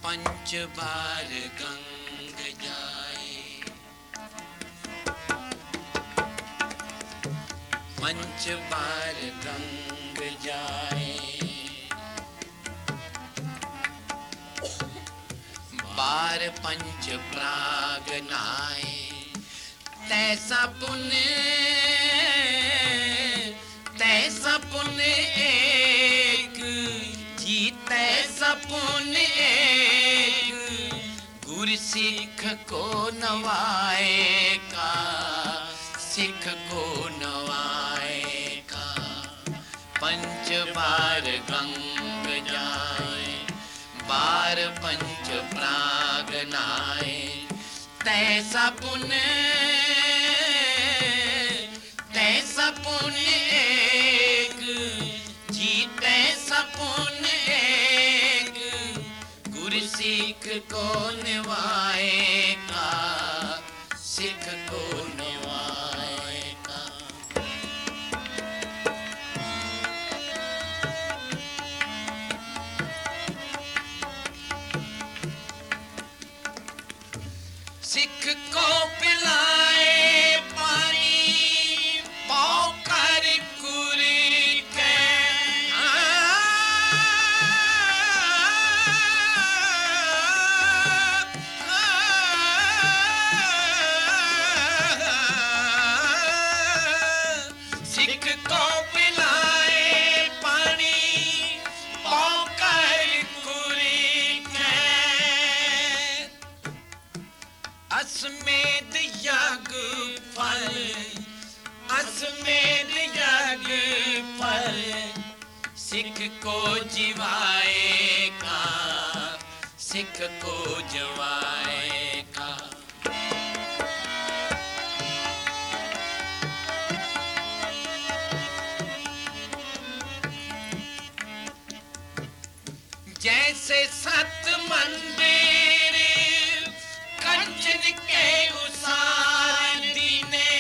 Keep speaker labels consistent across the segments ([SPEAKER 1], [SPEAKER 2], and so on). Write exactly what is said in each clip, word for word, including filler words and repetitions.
[SPEAKER 1] पंच बार गंग जाए, पंच बार गंग जाए, बार पंच प्राग नाए, तैसा पुण्य तैसा पुण्य एक जी, तैसा पुण्य एक गुर सिख को नवाए का, सिख को नवाए का। पंच बार गंग जाए, बार पंच प्राग नाए, तैसा पुण्य तैसा पुण्य एक जी, तैसा पुण्य एक गुर सिख को निवाए का, सिख को निवाए का। सिख को पिलाए पानी, पाँव कर कुरी के, सिख को पिलाए पानी, पाँव कर कुरी के, असमेध यज्ञ फल, असमेध यज्ञ फल सिख को जिवाए का, सिख को जिवाए का। जैसे सत मंदिर कंचन के उसार दीने,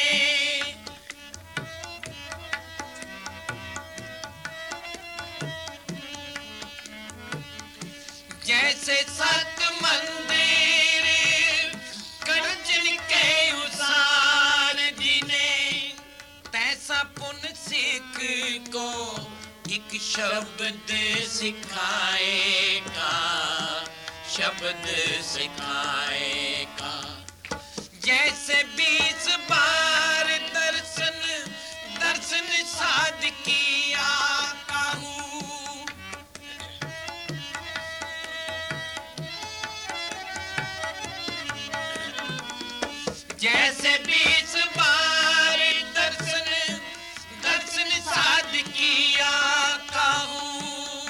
[SPEAKER 1] जैसे सत मंदिर कंचन के उसार दीने, तैसा पुण्य सिख को एक शब्द सिखाएगा, शब्द सिखाएगा। जैसे बीस बार दर्शन दर्शन साध किया कहूँ, जैसे बीस बार दर्शन दर्शन साध किया कहूँ,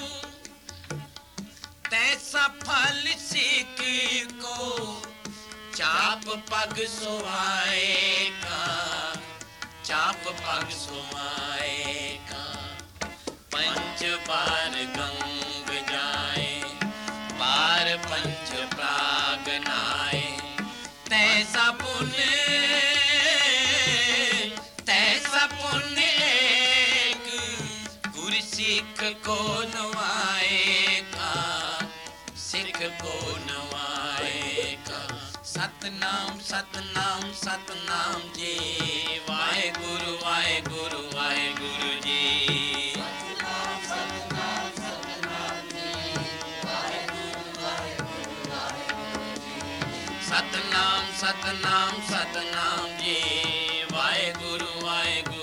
[SPEAKER 1] तैसा फल सिख को चाप पग सुहाएगा, चाप पग सुहाएगा। पंच बार गंग जाए, बार पंच प्राग नाए, तैसा पुण्य तैसा पुण्य एक गुर सिख को नवाएगा, सिख को नवाएगा। सतनाम सतनाम सतनाम जी, वाहेगुरु वाहेगुरु वाहेगुरु जी।
[SPEAKER 2] सतनाम सतनाम सतनाम जी, वाहेगुरु वाहेगुरु वाहेगुरु जी।
[SPEAKER 1] सतनाम सतनाम सतनाम जी, वाहेगुरु वाहेगुरु